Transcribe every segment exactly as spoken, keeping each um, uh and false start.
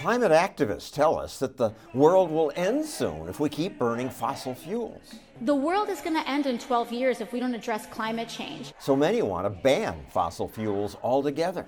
Climate activists tell us that the world will end soon if we keep burning fossil fuels. The world is going to end in twelve years if we don't address climate change. So many want to ban fossil fuels altogether.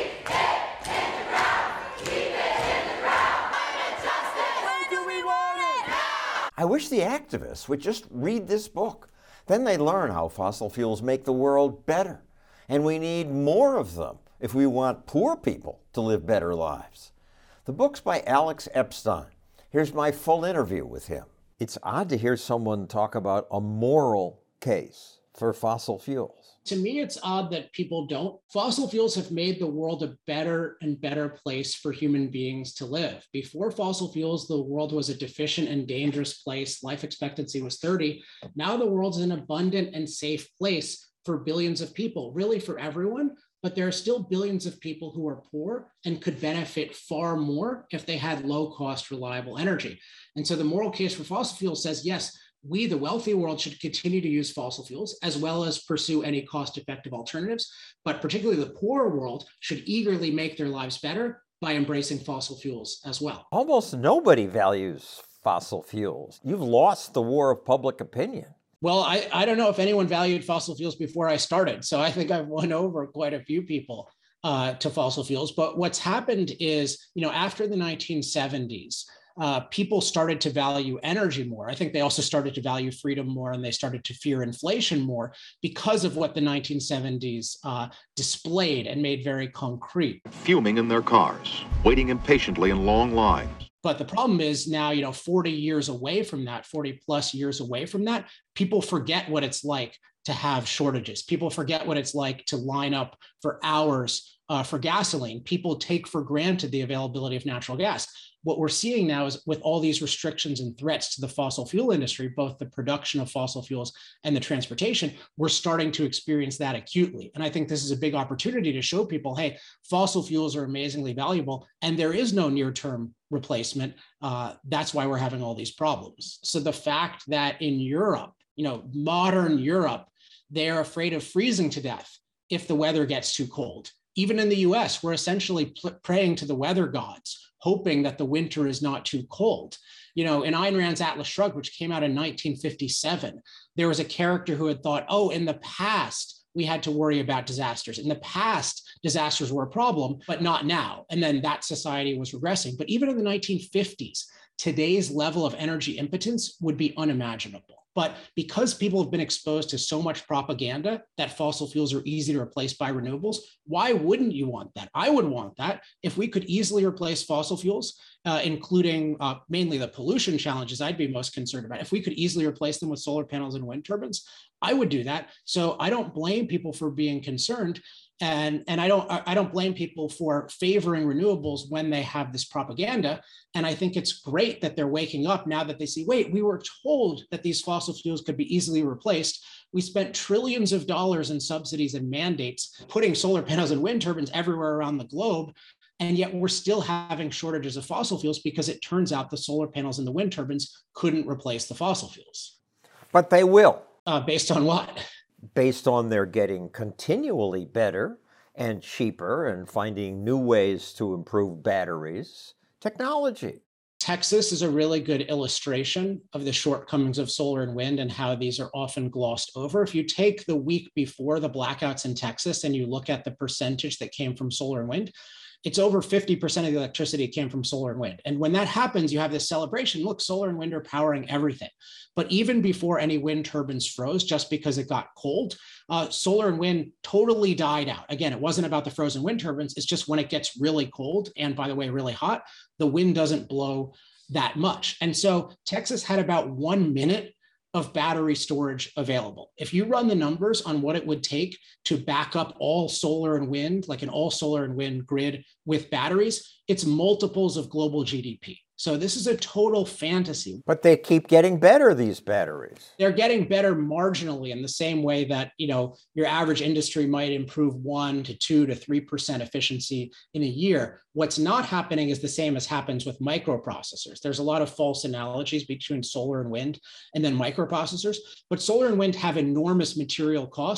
I wish the activists would just read this book. Then they'd learn how fossil fuels make the world better. And we need more of them if we want poor people to live better lives. The book's by Alex Epstein. Here's my full interview with him. It's odd to hear someone talk about a moral case for fossil fuels. To me, it's odd that people don't. Fossil fuels have made the world a better and better place for human beings to live. Before fossil fuels, the world was a deficient and dangerous place. Life expectancy was thirty. Now the world's an abundant and safe place for billions of people, really for everyone. But there are still billions of people who are poor and could benefit far more if they had low-cost, reliable energy. And so the moral case for fossil fuels says, yes, we, the wealthy world, should continue to use fossil fuels as well as pursue any cost-effective alternatives. But particularly the poor world should eagerly make their lives better by embracing fossil fuels as well. Almost nobody values fossil fuels. You've lost the war of public opinion. Well, I, I don't know if anyone valued fossil fuels before I started. So I think I've won over quite a few people uh, to fossil fuels. But what's happened is, you know, after the nineteen seventies, uh, people started to value energy more. I think they also started to value freedom more, and they started to fear inflation more because of what the nineteen seventies uh, displayed and made very concrete. Fuming in their cars, waiting impatiently in long lines. But the problem is now, you know, forty years away from that, forty plus years away from that, people forget what it's like to have shortages. People forget what it's like to line up for hours uh, for gasoline. People take for granted the availability of natural gas. What we're seeing now is with all these restrictions and threats to the fossil fuel industry, both the production of fossil fuels and the transportation, we're starting to experience that acutely. And I think this is a big opportunity to show people, hey, fossil fuels are amazingly valuable and there is no near-term replacement. Uh, that's why we're having all these problems. So the fact that in Europe, you know, modern Europe, they're afraid of freezing to death if the weather gets too cold. Even in the U S, we're essentially pl- praying to the weather gods, hoping that the winter is not too cold. You know, in Ayn Rand's Atlas Shrugged, which came out in nineteen fifty-seven, there was a character who had thought, oh, in the past, we had to worry about disasters. In the past, disasters were a problem, but not now. And then that society was regressing. But even in the nineteen fifties, today's level of energy impotence would be unimaginable. But because people have been exposed to so much propaganda that fossil fuels are easy to replace by renewables, why wouldn't you want that? I would want that. If we could easily replace fossil fuels, uh, including uh, mainly the pollution challenges I'd be most concerned about, if we could easily replace them with solar panels and wind turbines, I would do that. So I don't blame people for being concerned. And, and I don't I don't blame people for favoring renewables when they have this propaganda. And I think it's great that they're waking up now that they see, wait, we were told that these fossil fuels could be easily replaced. We spent trillions of dollars in subsidies and mandates, putting solar panels and wind turbines everywhere around the globe. And yet we're still having shortages of fossil fuels because it turns out the solar panels and the wind turbines couldn't replace the fossil fuels. But they will. Uh, based on what? Based on their getting continually better and cheaper and finding new ways to improve batteries, technology. Texas is a really good illustration of the shortcomings of solar and wind and how these are often glossed over. If you take the week before the blackouts in Texas and you look at the percentage that came from solar and wind, it's over fifty percent of the electricity came from solar and wind. And when that happens, you have this celebration. Look, solar and wind are powering everything. But even before any wind turbines froze, just because it got cold, uh, solar and wind totally died out. Again, it wasn't about the frozen wind turbines. It's just when it gets really cold, and by the way, really hot, the wind doesn't blow that much. And so Texas had about one minute of battery storage available. If you run the numbers on what it would take to back up all solar and wind, like an all solar and wind grid with batteries, it's multiples of global G D P. So this is a total fantasy. But they keep getting better, these batteries. They're getting better marginally in the same way that, you know, your average industry might improve one to two to three percent efficiency in a year. What's not happening is the same as happens with microprocessors. There's a lot of false analogies between solar and wind and then microprocessors, but solar and wind have enormous material costs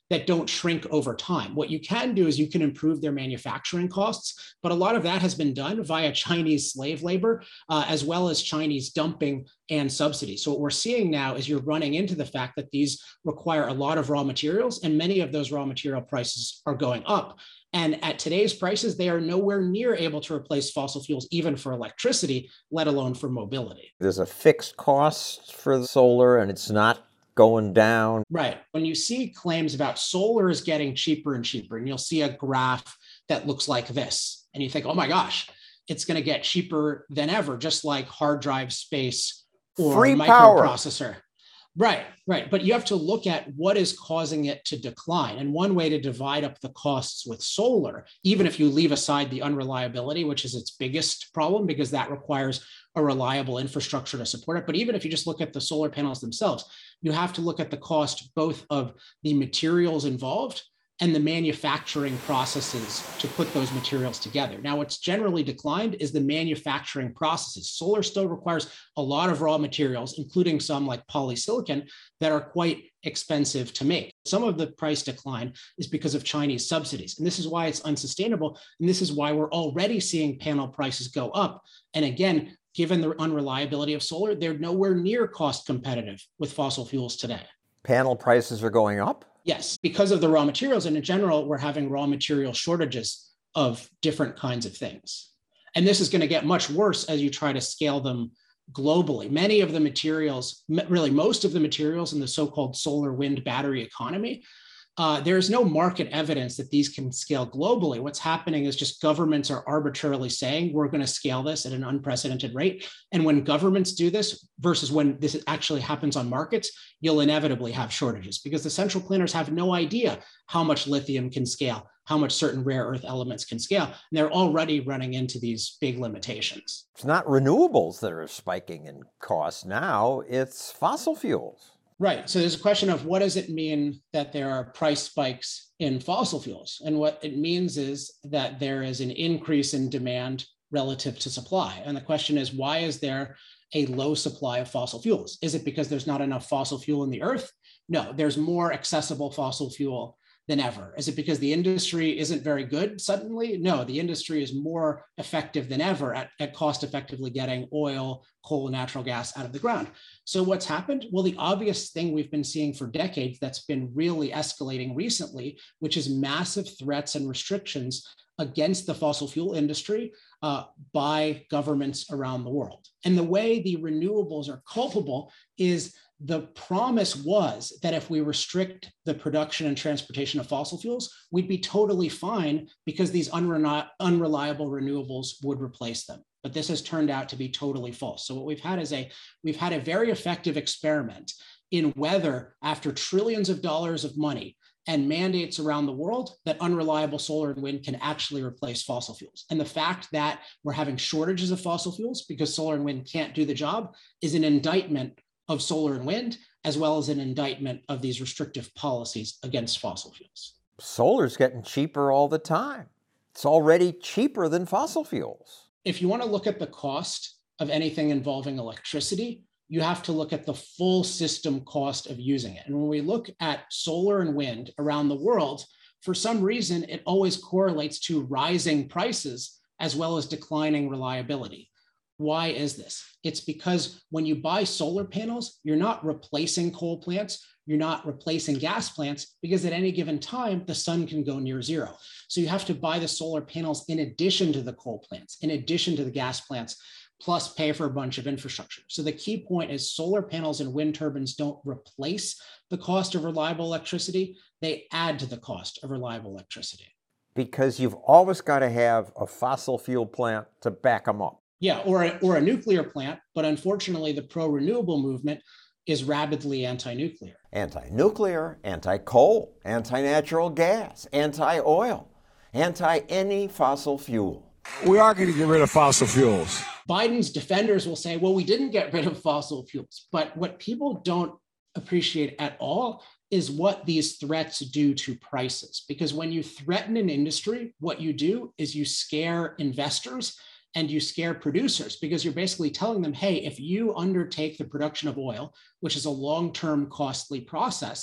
that don't shrink over time. What you can do is you can improve their manufacturing costs, but a lot of that has been done via Chinese slave labor, uh, as well as Chinese dumping and subsidies. So what we're seeing now is you're running into the fact that these require a lot of raw materials, and many of those raw material prices are going up. And at today's prices, they are nowhere near able to replace fossil fuels, even for electricity, let alone for mobility. There's a fixed cost for the solar, and it's not going down. Right. When you see claims about solar is getting cheaper and cheaper, and you'll see a graph that looks like this, and you think, oh my gosh, it's going to get cheaper than ever, just like hard drive space or Free power. microprocessor. Right, right. But you have to look at what is causing it to decline. And one way to divide up the costs with solar, even if you leave aside the unreliability, which is its biggest problem, because that requires a reliable infrastructure to support it. But even if you just look at the solar panels themselves, you have to look at the cost both of the materials involved and the manufacturing processes to put those materials together. Now, what's generally declined is the manufacturing processes. Solar still requires a lot of raw materials, including some like polysilicon, that are quite expensive to make. Some of the price decline is because of Chinese subsidies. And this is why it's unsustainable. And this is why we're already seeing panel prices go up. And again, given the unreliability of solar, they're nowhere near cost competitive with fossil fuels today. Panel prices are going up? Yes, because of the raw materials. And in general, we're having raw material shortages of different kinds of things. And this is going to get much worse as you try to scale them globally. Many of the materials, really most of the materials in the so-called solar wind battery economy, uh, there's no market evidence that these can scale globally. What's happening is just governments are arbitrarily saying, we're going to scale this at an unprecedented rate. And when governments do this versus when this actually happens on markets, you'll inevitably have shortages because the central planners have no idea how much lithium can scale, how much certain rare earth elements can scale. And they're already running into these big limitations. It's not renewables that are spiking in cost now, it's fossil fuels. Right. So there's a question of what does it mean that there are price spikes in fossil fuels? And what it means is that there is an increase in demand relative to supply. And the question is, why is there a low supply of fossil fuels? Is it because there's not enough fossil fuel in the earth? No, there's more accessible fossil fuel than ever. Is it because the industry isn't very good suddenly? No, the industry is more effective than ever at, at cost effectively getting oil, coal, natural gas out of the ground. So what's happened? Well, the obvious thing we've been seeing for decades that's been really escalating recently, which is massive threats and restrictions against the fossil fuel industry uh, by governments around the world. And the way the renewables are culpable is the promise was that if we restrict the production and transportation of fossil fuels, we'd be totally fine because these unre- unreliable renewables would replace them. But this has turned out to be totally false. So what we've had is a, we've had a very effective experiment in whether, after trillions of dollars of money and mandates around the world, that unreliable solar and wind can actually replace fossil fuels. And the fact that we're having shortages of fossil fuels because solar and wind can't do the job is an indictment of solar and wind, as well as an indictment of these restrictive policies against fossil fuels. Solar's getting cheaper all the time. It's already cheaper than fossil fuels. If you want to look at the cost of anything involving electricity, you have to look at the full system cost of using it. And when we look at solar and wind around the world, for some reason, it always correlates to rising prices as well as declining reliability. Why is this? It's because when you buy solar panels, you're not replacing coal plants, you're not replacing gas plants, because at any given time, the sun can go near zero. So you have to buy the solar panels in addition to the coal plants, in addition to the gas plants, plus pay for a bunch of infrastructure. So the key point is solar panels and wind turbines don't replace the cost of reliable electricity, they add to the cost of reliable electricity. Because you've always got to have a fossil fuel plant to back them up. Yeah, or a, or a nuclear plant, but unfortunately the pro-renewable movement is rabidly anti-nuclear. Anti-nuclear, anti-coal, anti-natural gas, anti-oil, anti-any fossil fuel. We are going to get rid of fossil fuels. Biden's defenders will say, well, we didn't get rid of fossil fuels. But what people don't appreciate at all is what these threats do to prices. Because when you threaten an industry, what you do is you scare investors and you scare producers, because you're basically telling them, hey, if you undertake the production of oil, which is a long-term costly process,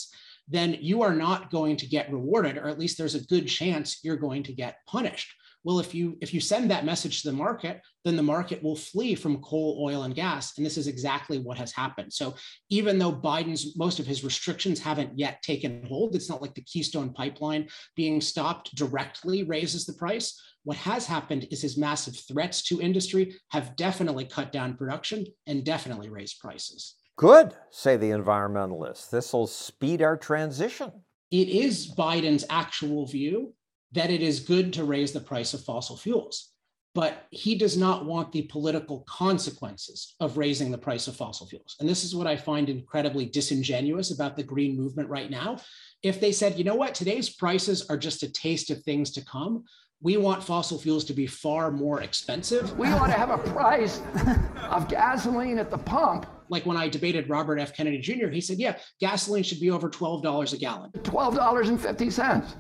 then you are not going to get rewarded, or at least there's a good chance you're going to get punished. Well, if you if you send that message to the market, then the market will flee from coal, oil, and gas. And this is exactly what has happened. So even though Biden's, most of his restrictions haven't yet taken hold, it's not like the Keystone Pipeline being stopped directly raises the price. What has happened is his massive threats to industry have definitely cut down production and definitely raised prices. Good, say the environmentalists. This will speed our transition. It is Biden's actual view that it is good to raise the price of fossil fuels, but he does not want the political consequences of raising the price of fossil fuels. And this is what I find incredibly disingenuous about the green movement right now. If they said, you know what, today's prices are just a taste of things to come, we want fossil fuels to be far more expensive. We ought to have a price of gasoline at the pump. Like when I debated Robert F. Kennedy Junior, he said, yeah, gasoline should be over twelve dollars a gallon. twelve dollars and fifty cents.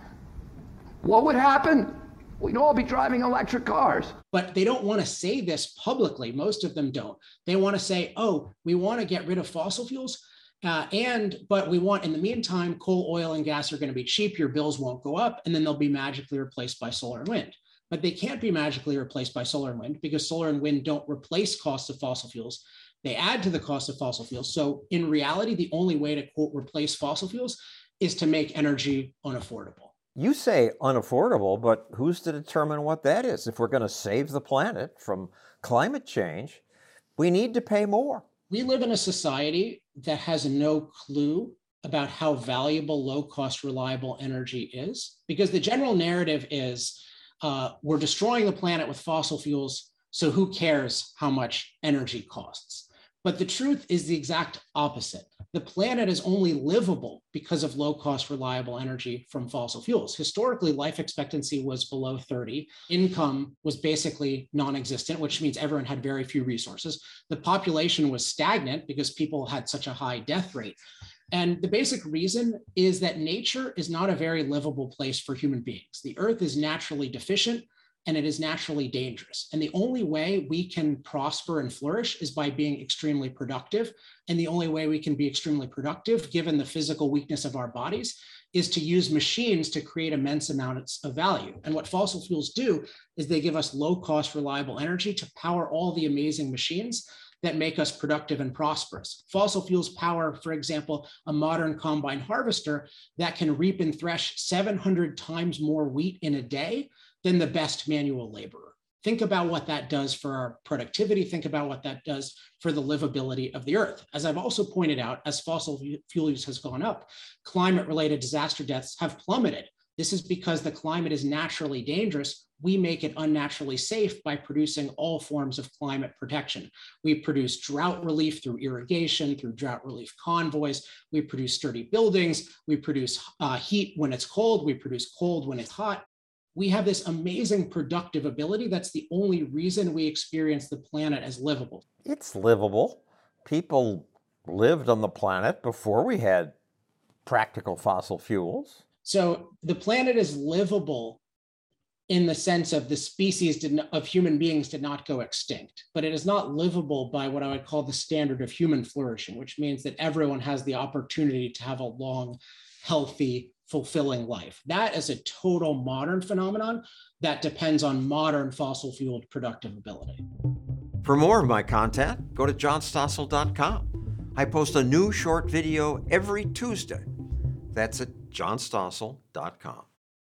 What would happen? We'd all be driving electric cars. But they don't want to say this publicly. Most of them don't. They want to say, oh, we want to get rid of fossil fuels. Uh, and, but we want, in the meantime, coal, oil, and gas are going to be cheap. Your bills won't go up. And then they'll be magically replaced by solar and wind. But they can't be magically replaced by solar and wind because solar and wind don't replace costs of fossil fuels. They add to the cost of fossil fuels. So in reality, the only way to, quote, replace fossil fuels is to make energy unaffordable. You say unaffordable, but who's to determine what that is? If we're going to save the planet from climate change, we need to pay more. We live in a society that has no clue about how valuable low-cost, reliable energy is, because the general narrative is uh, we're destroying the planet with fossil fuels, so who cares how much energy costs? But the truth is the exact opposite. The planet is only livable because of low-cost, reliable energy from fossil fuels. Historically, life expectancy was below thirty. Income was basically non-existent, which means everyone had very few resources. The population was stagnant because people had such a high death rate. And the basic reason is that nature is not a very livable place for human beings. The Earth is naturally deficient, and it is naturally dangerous. And the only way we can prosper and flourish is by being extremely productive. And the only way we can be extremely productive, given the physical weakness of our bodies, is to use machines to create immense amounts of value. And what fossil fuels do is they give us low-cost, reliable energy to power all the amazing machines that make us productive and prosperous. Fossil fuels power, for example, a modern combine harvester that can reap and thresh seven hundred times more wheat in a day than the best manual laborer. Think about what that does for our productivity. Think about what that does for the livability of the Earth. As I've also pointed out, as fossil fuel use has gone up, climate-related disaster deaths have plummeted. This is because the climate is naturally dangerous. We make it unnaturally safe by producing all forms of climate protection. We produce drought relief through irrigation, through drought relief convoys. We produce sturdy buildings. We produce uh, heat when it's cold. We produce cold when it's hot. We have this amazing productive ability. That's the only reason we experience the planet as livable. It's livable. People lived on the planet before we had practical fossil fuels. So the planet is livable in the sense of the species did not, of human beings did not go extinct, but it is not livable by what I would call the standard of human flourishing, which means that everyone has the opportunity to have a long, healthy, fulfilling life. That is a total modern phenomenon that depends on modern fossil-fueled productive ability. For more of my content, go to john stossel dot com. I post a new short video every Tuesday. That's at john stossel dot com.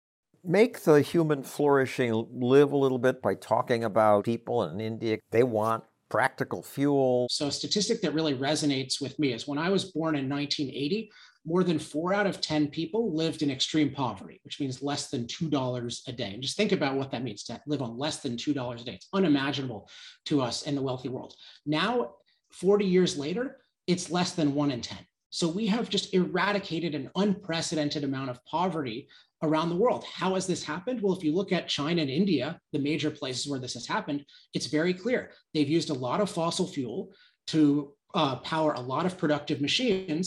Make the human flourishing live a little bit by talking about people in India. They want practical fuel. So a statistic that really resonates with me is when I was born in nineteen eighty, more than four out of ten people lived in extreme poverty, which means less than two dollars a day. And just think about what that means to live on less than two dollars a day. It's unimaginable to us in the wealthy world. Now, forty years later, it's less than one in ten. So we have just eradicated an unprecedented amount of poverty around the world. How has this happened? Well, if you look at China and India, the major places where this has happened, it's very clear. They've used a lot of fossil fuel to uh, power a lot of productive machines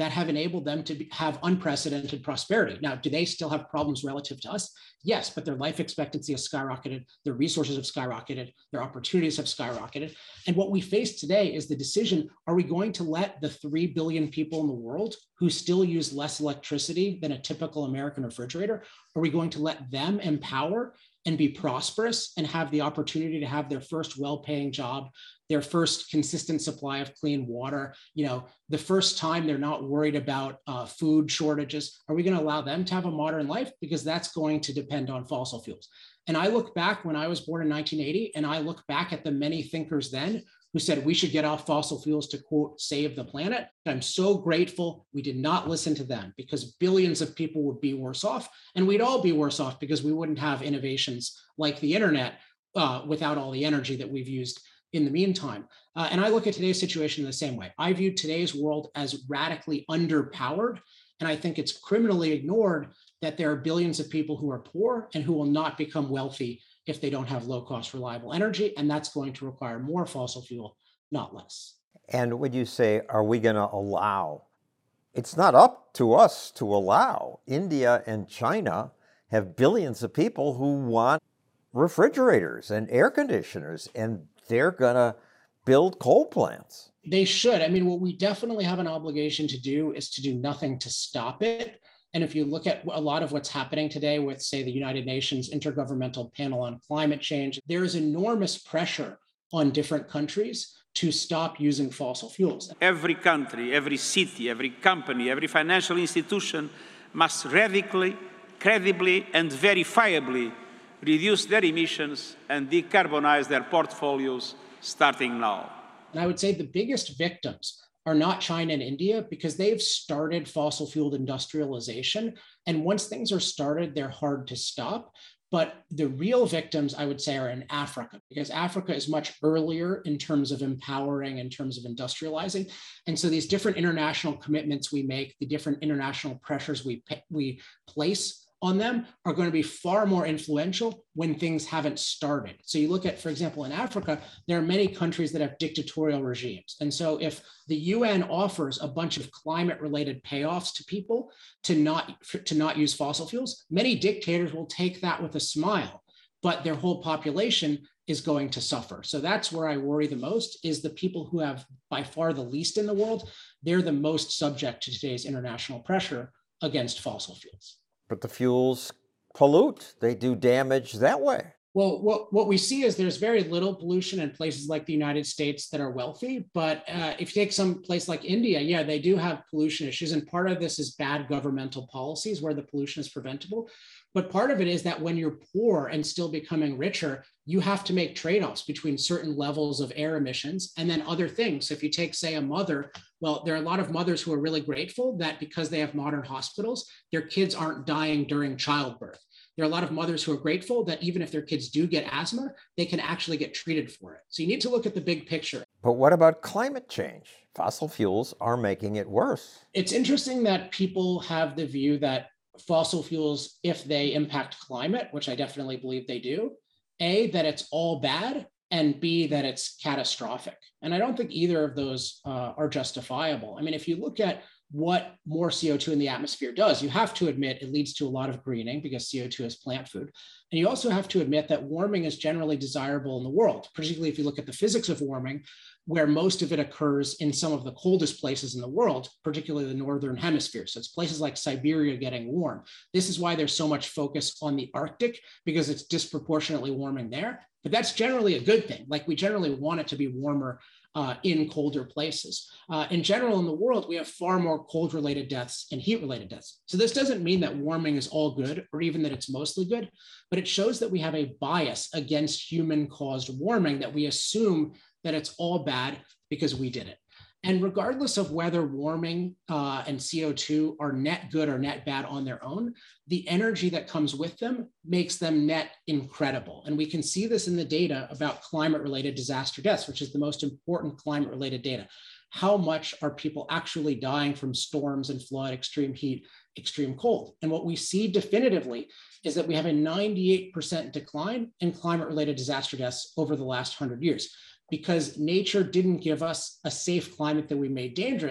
that have enabled them to be, have unprecedented prosperity. Now, do they still have problems relative to us? Yes, but their life expectancy has skyrocketed, their resources have skyrocketed, their opportunities have skyrocketed. And what we face today is the decision, are we going to let the three billion people in the world who still use less electricity than a typical American refrigerator, are we going to let them empower and be prosperous and have the opportunity to have their first well-paying job, their first consistent supply of clean water, you know, the first time they're not worried about uh, food shortages? Are we going to allow them to have a modern life? Because that's going to depend on fossil fuels. And I look back when I was born in nineteen eighty, and I look back at the many thinkers then who said we should get off fossil fuels to, quote, save the planet. I'm so grateful we did not listen to them, because billions of people would be worse off, and we'd all be worse off because we wouldn't have innovations like the internet uh, without all the energy that we've used in the meantime. Uh, and I look at today's situation in the same way. I view today's world as radically underpowered, and I think it's criminally ignored that there are billions of people who are poor and who will not become wealthy if they don't have low-cost, reliable energy, and that's going to require more fossil fuel, not less. And when you say, are we going to allow? It's not up to us to allow. India and China have billions of people who want refrigerators and air conditioners, and they're going to build coal plants. They should. I mean, what we definitely have an obligation to do is to do nothing to stop it. And if you look at a lot of what's happening today with, say, the United Nations Intergovernmental Panel on Climate Change, there is enormous pressure on different countries to stop using fossil fuels. Every country, every city, every company, every financial institution must radically, credibly, and verifiably reduce their emissions and decarbonize their portfolios starting now. And I would say the biggest victims are not China and India, because they've started fossil fueled industrialization. And once things are started, they're hard to stop. But the real victims, I would say, are in Africa, because Africa is much earlier in terms of empowering, in terms of industrializing. And so these different international commitments we make, the different international pressures we, we place on them are going to be far more influential when things haven't started. So you look at, for example, in Africa, there are many countries that have dictatorial regimes. And so if the U N offers a bunch of climate-related payoffs to people to not, to not use fossil fuels, many dictators will take that with a smile, but their whole population is going to suffer. So that's where I worry the most, is the people who have by far the least in the world. They're the most subject to today's international pressure against fossil fuels. But the fuels pollute. They do damage that way. Well, what, what we see is there's very little pollution in places like the United States that are wealthy. But uh, if you take some place like India, yeah, they do have pollution issues. And part of this is bad governmental policies where the pollution is preventable. But part of it is that when you're poor and still becoming richer, you have to make trade-offs between certain levels of air emissions and then other things. So if you take, say, a mother, well, there are a lot of mothers who are really grateful that because they have modern hospitals, their kids aren't dying during childbirth. There are a lot of mothers who are grateful that even if their kids do get asthma, they can actually get treated for it. So you need to look at the big picture. But what about climate change? Fossil fuels are making it worse. It's interesting that people have the view that fossil fuels, if they impact climate, which I definitely believe they do, A, that it's all bad, and B, that it's catastrophic. And I don't think either of those uh, are justifiable. I mean, if you look at what more C O two in the atmosphere does, you have to admit it leads to a lot of greening because C O two is plant food. And you also have to admit that warming is generally desirable in the world, particularly if you look at the physics of warming, where most of it occurs in some of the coldest places in the world, particularly the northern hemisphere. So it's places like Siberia getting warm. This is why there's so much focus on the Arctic, because it's disproportionately warming there. But that's generally a good thing. Like, we generally want it to be warmer uh, in colder places. Uh, in general, in the world, we have far more cold-related deaths and heat-related deaths. So this doesn't mean that warming is all good, or even that it's mostly good, but it shows that we have a bias against human-caused warming, that we assume that it's all bad because we did it. And regardless of whether warming uh, and C O two are net good or net bad on their own, the energy that comes with them makes them net incredible. And we can see this in the data about climate-related disaster deaths, which is the most important climate-related data. How much are people actually dying from storms and flood, extreme heat, extreme cold? And what we see definitively is that we have a ninety-eight percent decline in climate-related disaster deaths over the last one hundred years. Because nature didn't give us a safe climate that we made dangerous.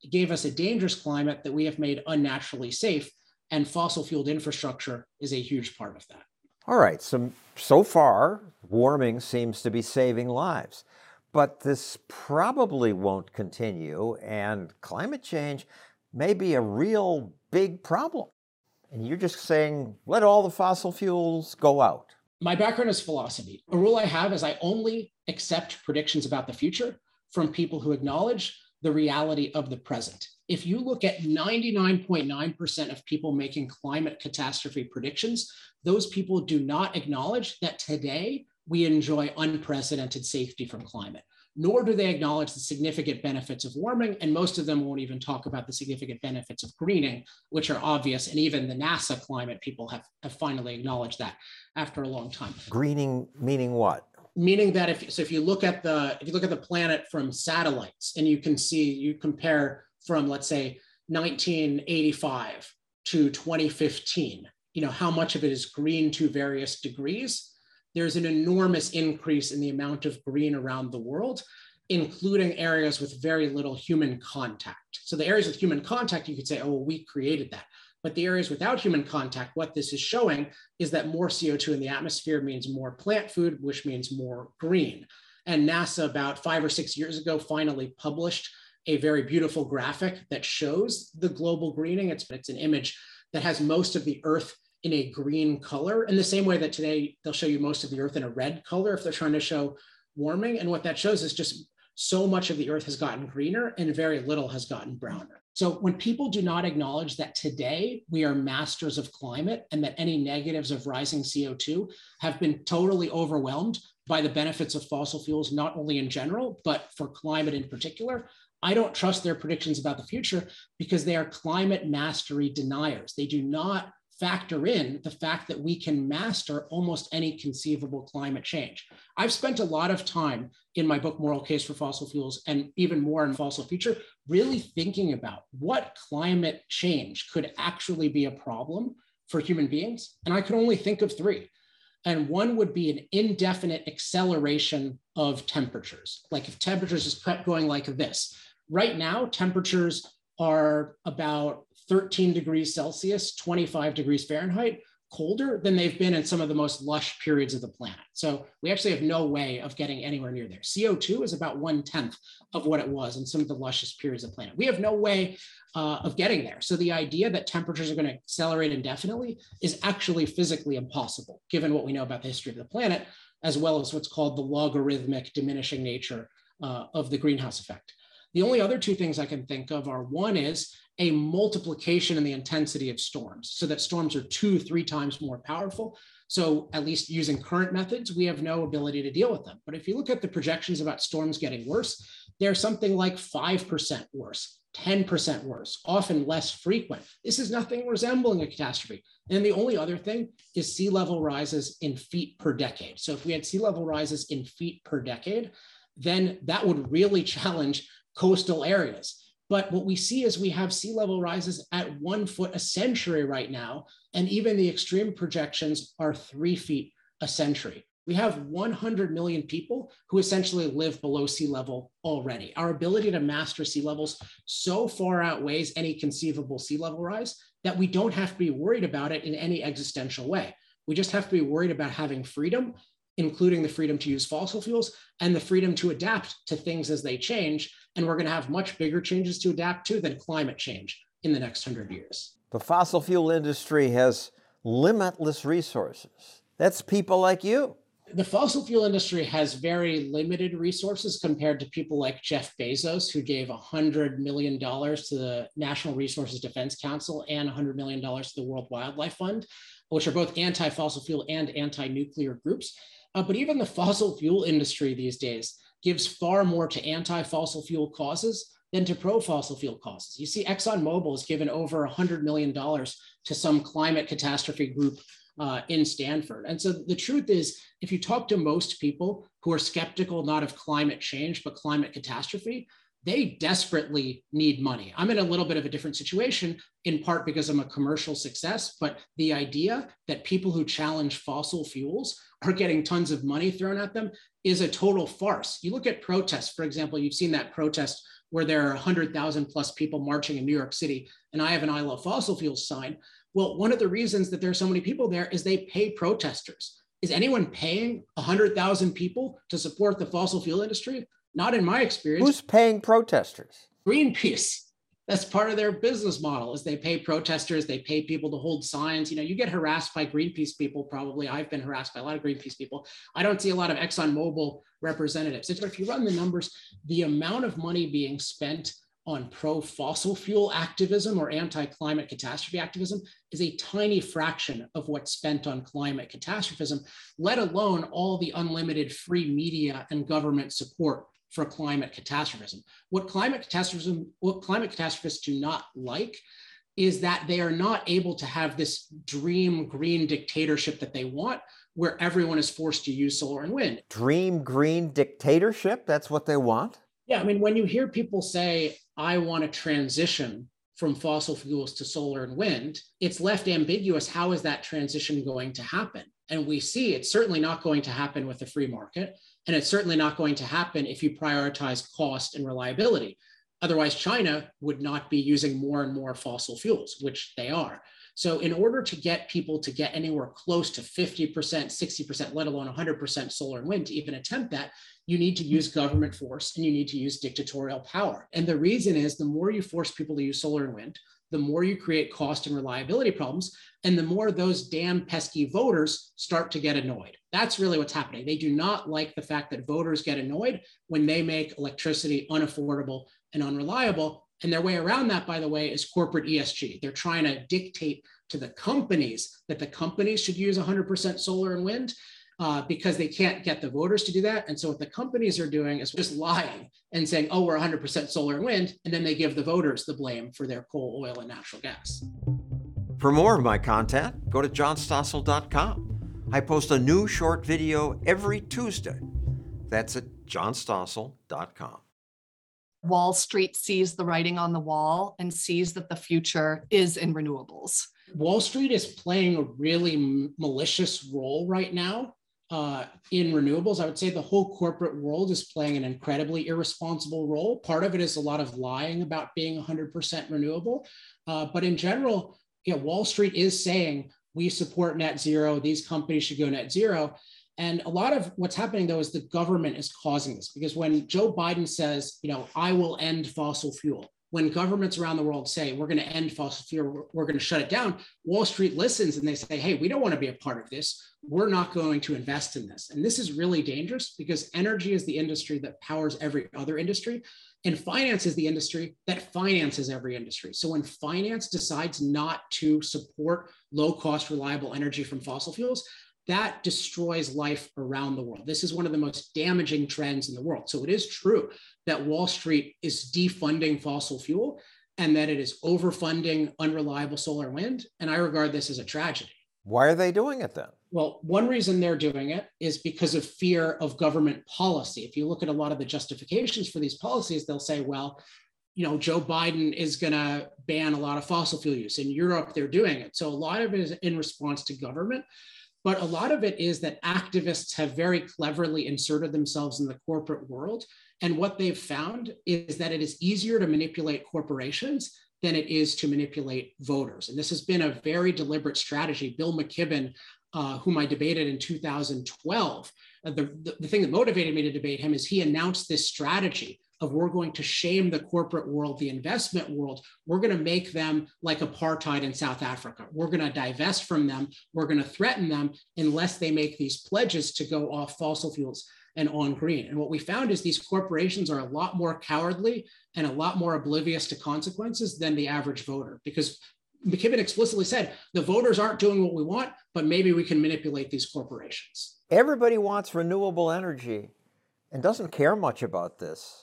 gave us a dangerous climate that we have made unnaturally safe. And fossil fueled infrastructure is a huge part of that. All right, so, so far, warming seems to be saving lives. But this probably won't continue, and climate change may be a real big problem. And you're just saying, let all the fossil fuels go out. My background is philosophy. A rule I have is I only accept predictions about the future from people who acknowledge the reality of the present. If you look at ninety-nine point nine percent of people making climate catastrophe predictions, those people do not acknowledge that today we enjoy unprecedented safety from climate, nor do they acknowledge the significant benefits of warming. And most of them won't even talk about the significant benefits of greening, which are obvious. And even the NASA climate people have, have finally acknowledged that after a long time. Greening meaning what? Meaning that if, so if you look at the, if you look at the planet from satellites and you can see, you compare from, let's say, nineteen eighty-five to twenty fifteen, you know, how much of it is green to various degrees. There's an enormous increase in the amount of green around the world, including areas with very little human contact. So the areas with human contact, you could say, oh, well, we created that. But the areas without human contact, what this is showing is that more C O two in the atmosphere means more plant food, which means more green. And NASA about five or six years ago finally published a very beautiful graphic that shows the global greening. It's, it's an image that has most of the Earth in a green color, in the same way that today they'll show you most of the Earth in a red color if they're trying to show warming. And what that shows is just so much of the Earth has gotten greener and very little has gotten browner. So when people do not acknowledge that today we are masters of climate and that any negatives of rising C O two have been totally overwhelmed by the benefits of fossil fuels, not only in general, but for climate in particular, I don't trust their predictions about the future because they are climate mastery deniers. They do not factor in the fact that we can master almost any conceivable climate change. I've spent a lot of time in my book, Moral Case for Fossil Fuels, and even more in Fossil Future, really thinking about what climate change could actually be a problem for human beings. And I could only think of three. And one would be an indefinite acceleration of temperatures. Like if temperatures just kept going like this. Right now, temperatures are about thirteen degrees Celsius, twenty-five degrees Fahrenheit, colder than they've been in some of the most lush periods of the planet. So we actually have no way of getting anywhere near there. C O two is about one tenth of what it was in some of the luscious periods of the planet. We have no way uh, of getting there. So the idea that temperatures are going to accelerate indefinitely is actually physically impossible, given what we know about the history of the planet, as well as what's called the logarithmic diminishing nature uh, of the greenhouse effect. The only other two things I can think of are, one is a multiplication in the intensity of storms, so that storms are two, three times more powerful. So at least using current methods, we have no ability to deal with them. But if you look at the projections about storms getting worse, they're something like five percent worse, ten percent worse, often less frequent. This is nothing resembling a catastrophe. And the only other thing is sea level rises in feet per decade. So if we had sea level rises in feet per decade, then that would really challenge coastal areas. But what we see is we have sea level rises at one foot a century right now. And even the extreme projections are three feet a century. We have one hundred million people who essentially live below sea level already. Our ability to master sea levels so far outweighs any conceivable sea level rise that we don't have to be worried about it in any existential way. We just have to be worried about having freedom, including the freedom to use fossil fuels and the freedom to adapt to things as they change. And we're going to have much bigger changes to adapt to than climate change in the next hundred years. The fossil fuel industry has limitless resources. That's people like you. The fossil fuel industry has very limited resources compared to people like Jeff Bezos, who gave one hundred million dollars to the National Resources Defense Council and one hundred million dollars to the World Wildlife Fund, which are both anti-fossil fuel and anti-nuclear groups. Uh, but even the fossil fuel industry these days gives far more to anti-fossil fuel causes than to pro-fossil fuel causes. You see, ExxonMobil has given over one hundred million dollars to some climate catastrophe group uh, in Stanford. And so the truth is, if you talk to most people who are skeptical not of climate change, but climate catastrophe, they desperately need money. I'm in a little bit of a different situation, in part because I'm a commercial success, but the idea that people who challenge fossil fuels are getting tons of money thrown at them is a total farce. You look at protests, for example, you've seen that protest where there are one hundred thousand plus people marching in New York City, and I have an I Love Fossil Fuels sign. Well, one of the reasons that there's so many people there is they pay protesters. Is anyone paying one hundred thousand people to support the fossil fuel industry? Not in my experience. Who's paying protesters? Greenpeace. That's part of their business model is they pay protesters, they pay people to hold signs. You know, you get harassed by Greenpeace people, probably. I've been harassed by a lot of Greenpeace people. I don't see a lot of ExxonMobil representatives. It's, if you run the numbers, the amount of money being spent on pro-fossil fuel activism or anti-climate catastrophe activism is a tiny fraction of what's spent on climate catastrophism, let alone all the unlimited free media and government support for climate catastrophism. What climate catastrophism, what climate catastrophists do not like is that they are not able to have this dream green dictatorship that they want, where everyone is forced to use solar and wind. Dream green dictatorship? That's what they want? Yeah, I mean, when you hear people say, I want to transition from fossil fuels to solar and wind, it's left ambiguous. How is that transition going to happen? And we see it's certainly not going to happen with the free market. And it's certainly not going to happen if you prioritize cost and reliability. Otherwise, China would not be using more and more fossil fuels, which they are. So in order to get people to get anywhere close to fifty percent, sixty percent, let alone one hundred percent solar and wind to even attempt that, you need to use government force and you need to use dictatorial power. And the reason is the more you force people to use solar and wind, the more you create cost and reliability problems, and the more those damn pesky voters start to get annoyed. That's really what's happening. They do not like the fact that voters get annoyed when they make electricity unaffordable and unreliable. And their way around that, by the way, is corporate E S G. They're trying to dictate to the companies that the companies should use one hundred percent solar and wind uh, because they can't get the voters to do that. And so what the companies are doing is just lying and saying, oh, we're one hundred percent solar and wind. And then they give the voters the blame for their coal, oil, and natural gas. For more of my content, go to john stossel dot com. I post a new short video every Tuesday. That's at john stossel dot com. Wall Street sees the writing on the wall and sees that the future is in renewables. Wall Street is playing a really malicious role right now uh, in renewables. I would say the whole corporate world is playing an incredibly irresponsible role. Part of it is a lot of lying about being one hundred percent renewable. Uh, but in general, yeah, Wall Street is saying, we support net zero. These companies should go net zero. And a lot of what's happening, though, is the government is causing this. Because when Joe Biden says, you know, I will end fossil fuel, when governments around the world say, we're going to end fossil fuel, we're going to shut it down, Wall Street listens and they say, hey, we don't want to be a part of this. We're not going to invest in this. And this is really dangerous because energy is the industry that powers every other industry. And finance is the industry that finances every industry. So when finance decides not to support low-cost, reliable energy from fossil fuels, that destroys life around the world. This is one of the most damaging trends in the world. So it is true that Wall Street is defunding fossil fuel and that it is overfunding unreliable solar and wind. And I regard this as a tragedy. Why are they doing it then? Well, one reason they're doing it is because of fear of government policy. If you look at a lot of the justifications for these policies, they'll say, well, you know, Joe Biden is going to ban a lot of fossil fuel use. In Europe, they're doing it. So a lot of it is in response to government. But a lot of it is that activists have very cleverly inserted themselves in the corporate world. And what they've found is that it is easier to manipulate corporations than it is to manipulate voters. And this has been a very deliberate strategy. Bill McKibben, uh, whom I debated in two thousand twelve, uh, the, the, the thing that motivated me to debate him is he announced this strategy of we're going to shame the corporate world, the investment world. We're going to make them like apartheid in South Africa. We're going to divest from them. We're going to threaten them unless they make these pledges to go off fossil fuels and on green. And what we found is these corporations are a lot more cowardly and a lot more oblivious to consequences than the average voter, because McKibben explicitly said, the voters aren't doing what we want, but maybe we can manipulate these corporations. Everybody wants renewable energy and doesn't care much about this.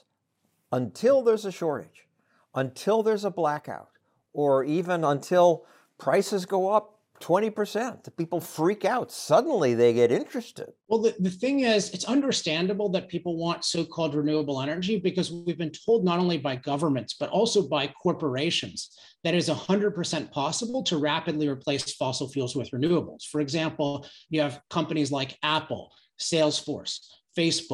Until there's a shortage, until there's a blackout, or even until prices go up twenty percent, the people freak out. Suddenly they get interested. Well, the, the thing is, it's understandable that people want so-called renewable energy because we've been told not only by governments, but also by corporations that it is one hundred percent possible to rapidly replace fossil fuels with renewables. For example, you have companies like Apple, Salesforce, Facebook,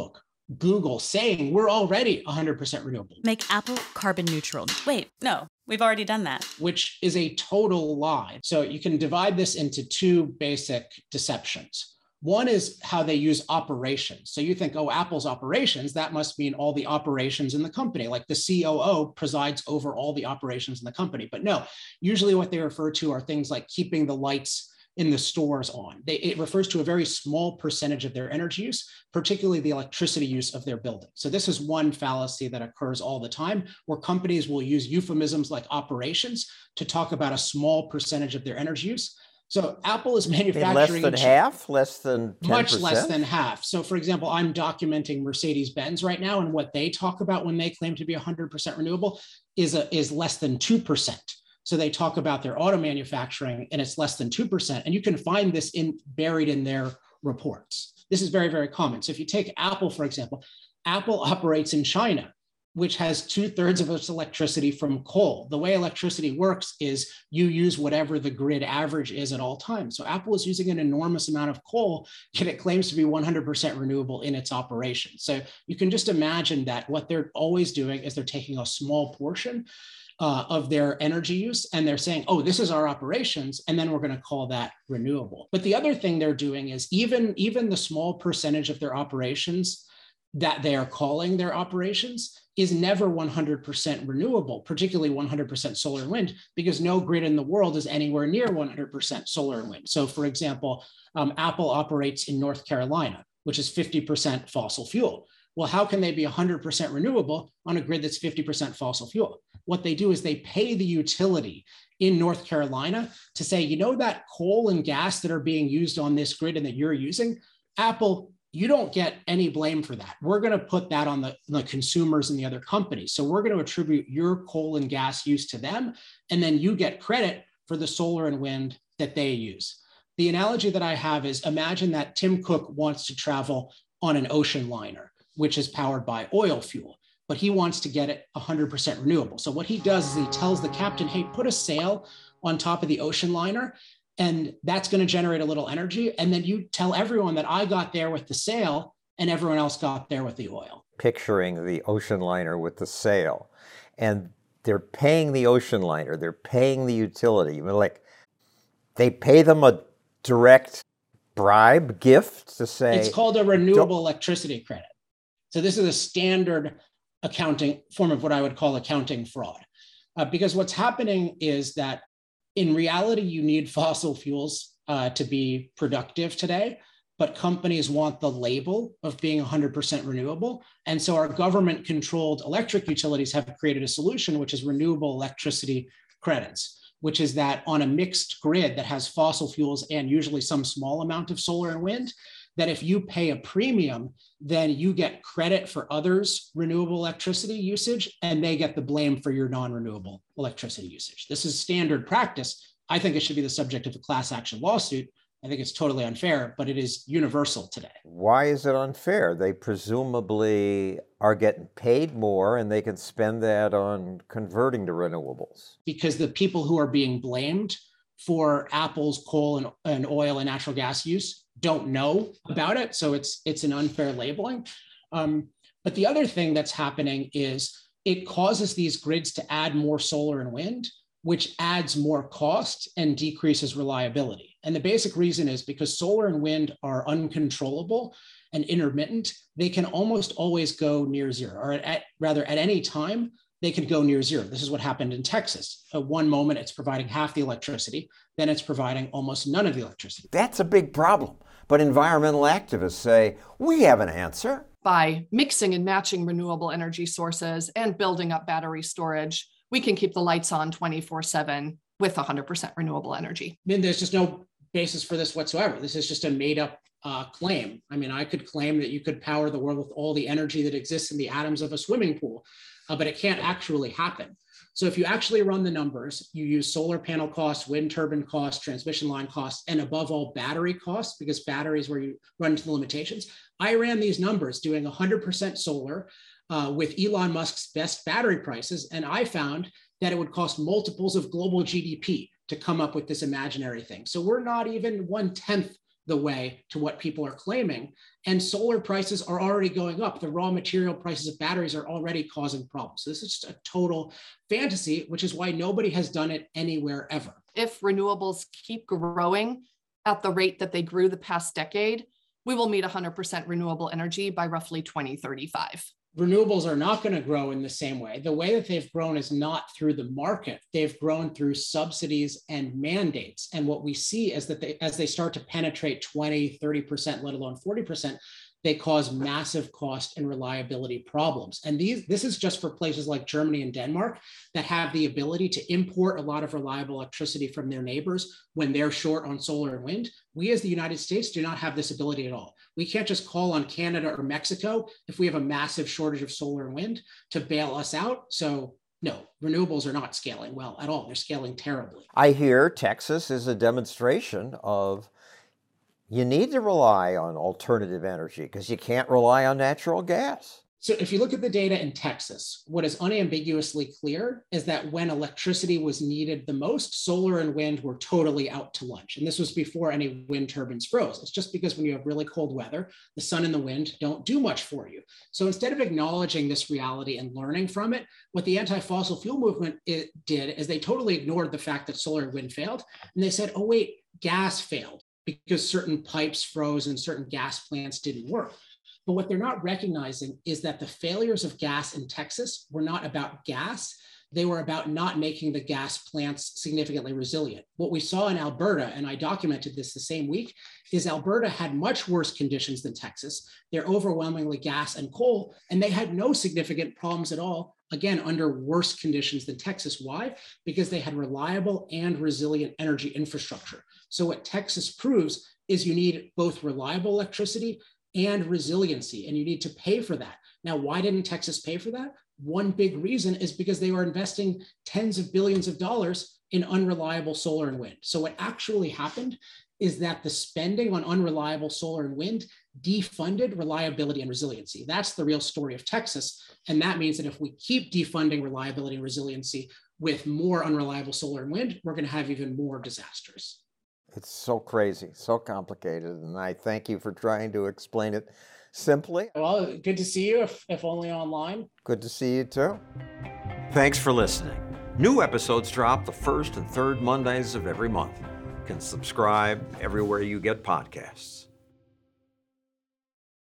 Google saying we're already one hundred percent renewable. Make Apple carbon neutral. Wait, no, we've already done that. Which is a total lie. So you can divide this into two basic deceptions. One is how they use operations. So you think, oh, Apple's operations, that must mean all the operations in the company, like the C O O presides over all the operations in the company. But no, usually what they refer to are things like keeping the lights in the stores on. They, it refers to a very small percentage of their energy use, particularly the electricity use of their building. So this is one fallacy that occurs all the time, where companies will use euphemisms like operations to talk about a small percentage of their energy use. So Apple is manufacturing less than half, less than ten percent? Much less than half. So for example, I'm documenting Mercedes-Benz right now, and what they talk about when they claim to be one hundred percent renewable is, a, is less than two percent. So they talk about their auto manufacturing and it's less than two percent. And you can find this in buried in their reports. This is very, very common. So if you take Apple, for example, Apple operates in China, which has two thirds of its electricity from coal. The way electricity works is you use whatever the grid average is at all times. So Apple is using an enormous amount of coal, yet it claims to be one hundred percent renewable in its operation. So you can just imagine that what they're always doing is they're taking a small portion uh, of their energy use and they're saying, oh, this is our operations, and then we're going to call that renewable. But the other thing they're doing is even, even the small percentage of their operations that they are calling their operations is never one hundred percent renewable, particularly one hundred percent solar and wind, because no grid in the world is anywhere near one hundred percent solar and wind. So for example, um, Apple operates in North Carolina, which is fifty percent fossil fuel. Well, how can they be one hundred percent renewable on a grid that's fifty percent fossil fuel? What they do is they pay the utility in North Carolina to say, you know, that coal and gas that are being used on this grid and that you're using, Apple, you don't get any blame for that. We're going to put that on the, the consumers and the other companies. So we're going to attribute your coal and gas use to them, and then you get credit for the solar and wind that they use. The analogy that I have is, imagine that Tim Cook wants to travel on an ocean liner, which is powered by oil fuel, but he wants to get it one hundred percent renewable. So what he does is he tells the captain, hey, put a sail on top of the ocean liner, and that's going to generate a little energy. And then you tell everyone that I got there with the sail and everyone else got there with the oil. Picturing the ocean liner with the sail, and they're paying the ocean liner, they're paying the utility. I mean, like, they pay them a direct bribe gift to say... It's called a renewable electricity credit. So this is a standard accounting form of what I would call accounting fraud. Uh, because what's happening is that in reality, you need fossil fuels uh, to be productive today, but companies want the label of being one hundred percent renewable. And so our government-controlled electric utilities have created a solution, which is renewable electricity credits, which is that on a mixed grid that has fossil fuels and usually some small amount of solar and wind, that if you pay a premium, then you get credit for others' renewable electricity usage, and they get the blame for your non-renewable electricity usage. This is standard practice. I think it should be the subject of a class action lawsuit. I think it's totally unfair, but it is universal today. Why is it unfair? They presumably are getting paid more and they can spend that on converting to renewables. Because the people who are being blamed for Apple's coal and, and oil and natural gas use don't know about it. So it's, it's an unfair labeling. Um, but the other thing that's happening is it causes these grids to add more solar and wind, which adds more cost and decreases reliability. And the basic reason is because solar and wind are uncontrollable and intermittent, they can almost always go near zero, or at, at, rather at any time, they could go near zero. This is what happened in Texas. At one moment, it's providing half the electricity, then it's providing almost none of the electricity. That's a big problem. But environmental activists say, we have an answer. By mixing and matching renewable energy sources and building up battery storage, we can keep the lights on twenty-four seven with one hundred percent renewable energy. I mean, there's just no basis for this whatsoever. This is just a made up uh, claim. I mean, I could claim that you could power the world with all the energy that exists in the atoms of a swimming pool, uh, but it can't actually happen. So if you actually run the numbers, you use solar panel costs, wind turbine costs, transmission line costs, and above all battery costs, because battery is where you run into the limitations. I ran these numbers doing one hundred percent solar uh, with Elon Musk's best battery prices, and I found that it would cost multiples of global G D P to come up with this imaginary thing. So we're not even one-tenth the way to what people are claiming. And solar prices are already going up. The raw material prices of batteries are already causing problems. So this is just a total fantasy, which is why nobody has done it anywhere ever. If renewables keep growing at the rate that they grew the past decade, we will meet one hundred percent renewable energy by roughly twenty thirty-five. Renewables are not going to grow in the same way. The way that they've grown is not through the market. They've grown through subsidies and mandates. And what we see is that they, as they start to penetrate twenty, thirty percent, let alone forty percent, they cause massive cost and reliability problems. And these, this is just for places like Germany and Denmark that have the ability to import a lot of reliable electricity from their neighbors when they're short on solar and wind. We as the United States do not have this ability at all. We can't just call on Canada or Mexico if we have a massive shortage of solar and wind to bail us out. So no, renewables are not scaling well at all. They're scaling terribly. I hear Texas is a demonstration of you need to rely on alternative energy because you can't rely on natural gas. So if you look at the data in Texas, what is unambiguously clear is that when electricity was needed the most, solar and wind were totally out to lunch. And this was before any wind turbines froze. It's just because when you have really cold weather, the sun and the wind don't do much for you. So instead of acknowledging this reality and learning from it, what the anti-fossil fuel movement it did is they totally ignored the fact that solar and wind failed. And they said, oh, wait, gas failed because certain pipes froze and certain gas plants didn't work. But what they're not recognizing is that the failures of gas in Texas were not about gas. They were about not making the gas plants significantly resilient. What we saw in Alberta, and I documented this the same week, is Alberta had much worse conditions than Texas. They're overwhelmingly gas and coal, and they had no significant problems at all, again, under worse conditions than Texas. Why? Because they had reliable and resilient energy infrastructure. So what Texas proves is you need both reliable electricity and resiliency, and you need to pay for that. Now, why didn't Texas pay for that? One big reason is because they were investing tens of billions of dollars in unreliable solar and wind. So what actually happened is that the spending on unreliable solar and wind defunded reliability and resiliency. That's the real story of Texas. And that means that if we keep defunding reliability and resiliency with more unreliable solar and wind, we're going to have even more disasters. It's so crazy, so complicated, and I thank you for trying to explain it simply. Well, good to see you, if, if only online. Good to see you too. Thanks for listening. New episodes drop the first and third Mondays of every month. You can subscribe everywhere you get podcasts.